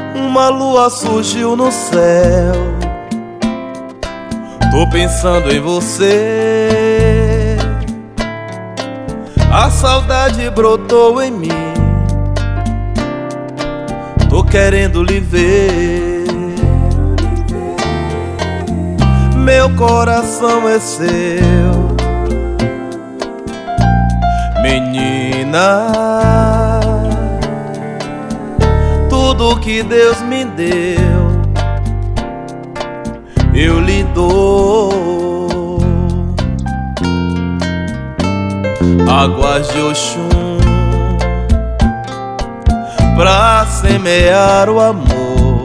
uma lua surgiu no céu. Tô pensando em você, a saudade brotou em mim. Tô querendo lhe ver, meu coração é seu, menina. Tudo que Deus me deu, eu lhe dou. Águas de Oxum pra semear o amor,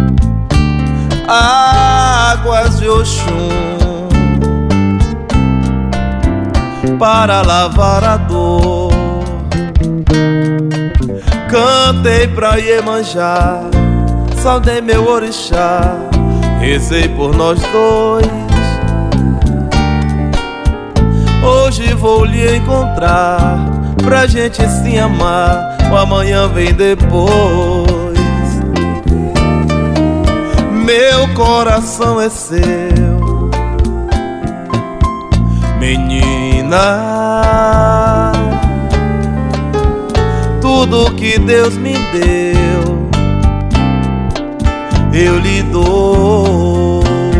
águas de Oxum para lavar a dor. Cantei pra Iemanjá, saudei meu orixá, rezei por nós dois. Hoje vou lhe encontrar, pra gente se amar, o amanhã vem depois. Meu coração é seu, menina. Tudo que Deus me deu, eu lhe dou.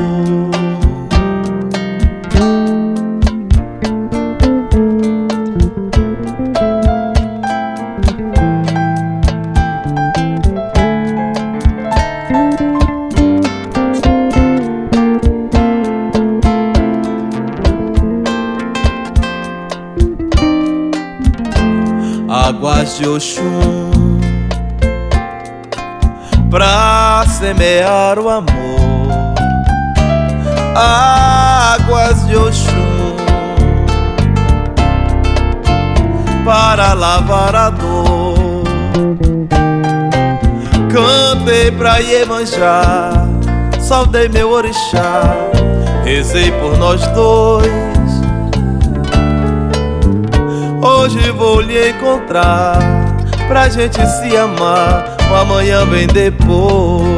Águas de Oxum pra semear o amor, águas de Oxum para lavar a dor. Cantei pra Iemanjá, saudei meu orixá, rezei por nós dois. Hoje vou lhe encontrar, pra gente se amar, o amanhã vem depois.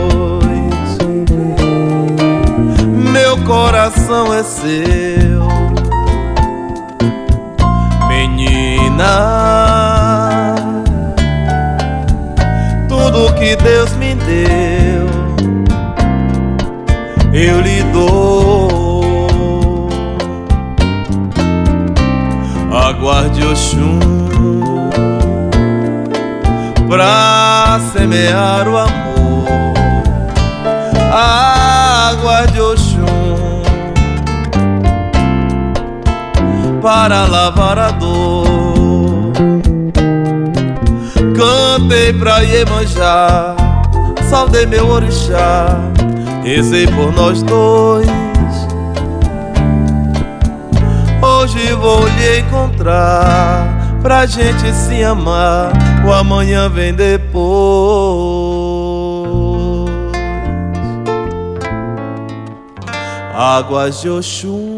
Meu coração é seu, menina. Tudo que Deus me deu, eu lhe dou. Aguarde Oxum pra semear o amor, aguarde Oxum para lavar a dor. Cantei pra Iemanjá, saudei meu orixá, rezei por nós dois. Hoje vou lhe encontrar, pra gente se amar, o amanhã vem depois. Águas de Oxum